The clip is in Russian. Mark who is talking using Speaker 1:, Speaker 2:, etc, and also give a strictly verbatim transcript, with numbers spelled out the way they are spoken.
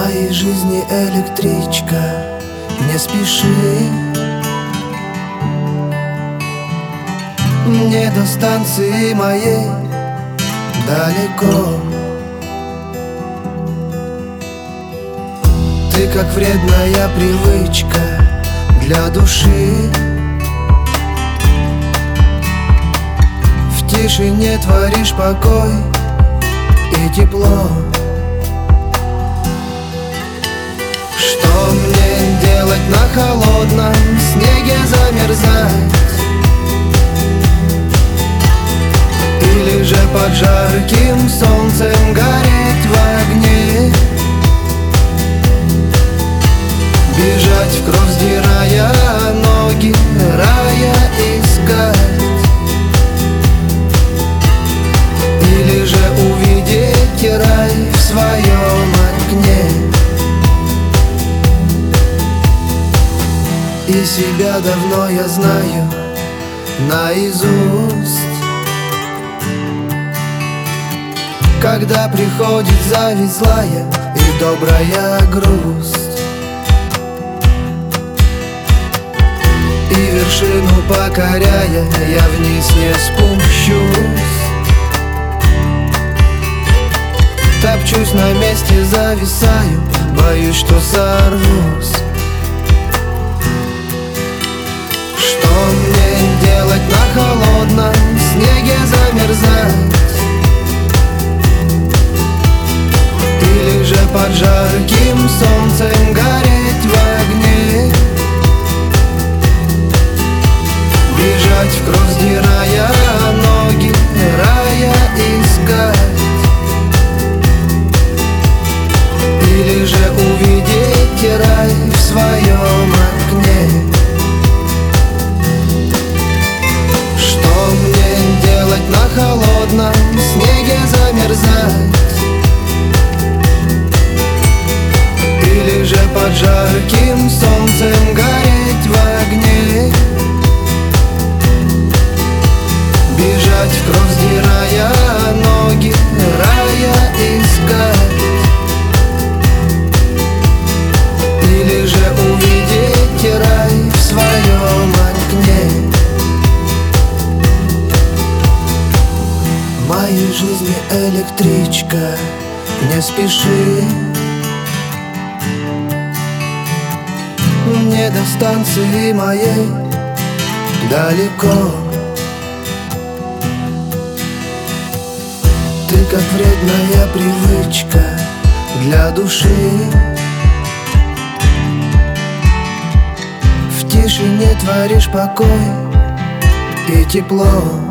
Speaker 1: моей жизни электричка, не спеши. Мне до станции моей далеко. Ты как вредная привычка для души. В тишине творишь покой и тепло. Что мне делать на холодном снеге, замерзать? Или же под жарким солнцем гореть в огне? Бежать в кровь, сдирая ноги, рая искать? Или же увидеть рай в своем окне? И себя давно я знаю наизусть. Когда приходит зависть злая и добрая грусть, и вершину покоряя, я вниз не спущусь. Топчусь на месте, зависаю, боюсь, что сорвусь. Что мне делать на холодном снеге, замерзать? Или же под жарким солнцем гореть в огне? Бежать в кровь, сдирая ноги, рая искать? Или же увидеть рай в своем окне? Что мне делать на холодном снеге, замерзать? Или же под жарким солнцем гореть в огне? Бежать в кровь, сдирая ноги, рая искать? Или же увидеть рай в своем окне? В моей жизни электричка, не спеши. Мне до станции моей далеко. Ты как вредная привычка для души. В тишине творишь покой и тепло.